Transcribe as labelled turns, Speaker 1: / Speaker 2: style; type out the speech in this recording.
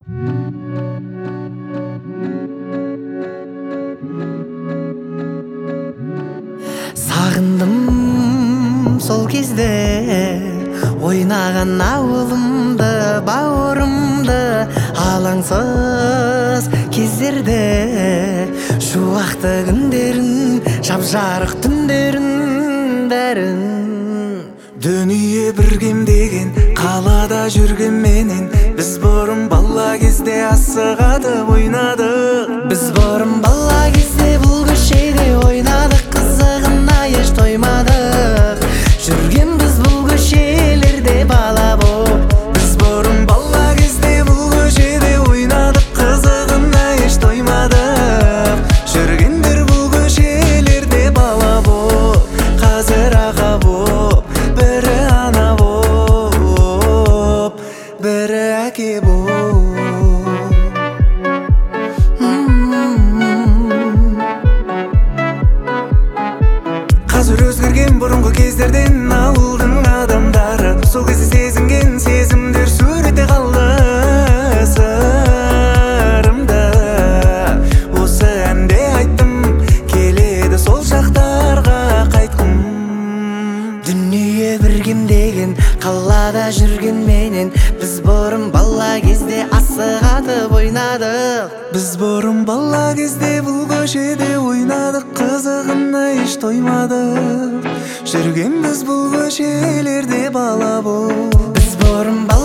Speaker 1: Сагындым сол кезде ойнаган ауылымды, бауырымды, алаңсыз кездерде, шуақты күндерін, жап-жарық түндерін бәрін.
Speaker 2: Дүние бір кемдеген қалада жүрген менен, біз бұрын бала кезде асығатып ойнадық.
Speaker 1: Біз бұрын бала кезде бұл көшеде ойнадық, қызығына еш тоймадық. Жүрген біз бұл көшелерде бала боп.
Speaker 2: Біз бұрын бала кезде бұл көшеде ойнадық, қызығына еш тоймадық. Жүргендер бұл көшелерде бала боп, қазір аға боп, бірі ана боп, бірі әке боп. Қазір өзгерген бұрынғы кездерден ауылдың адамдары, сол кезде сезінген сезімдер сурете қалды сырымда. Осы әнде айттым, келеді сол шақтарға қайтқым.
Speaker 1: Дүние бір кемдеген қалада жүрген менен, біз бұрын бала кезде асығатып ойнадық.
Speaker 2: Біз бұрын бала кезде бұл көшеде ойнадық, қызығына еш тоймадық. Жүрген біз бұл көшелерде бала боп.
Speaker 1: Біз бұрын бала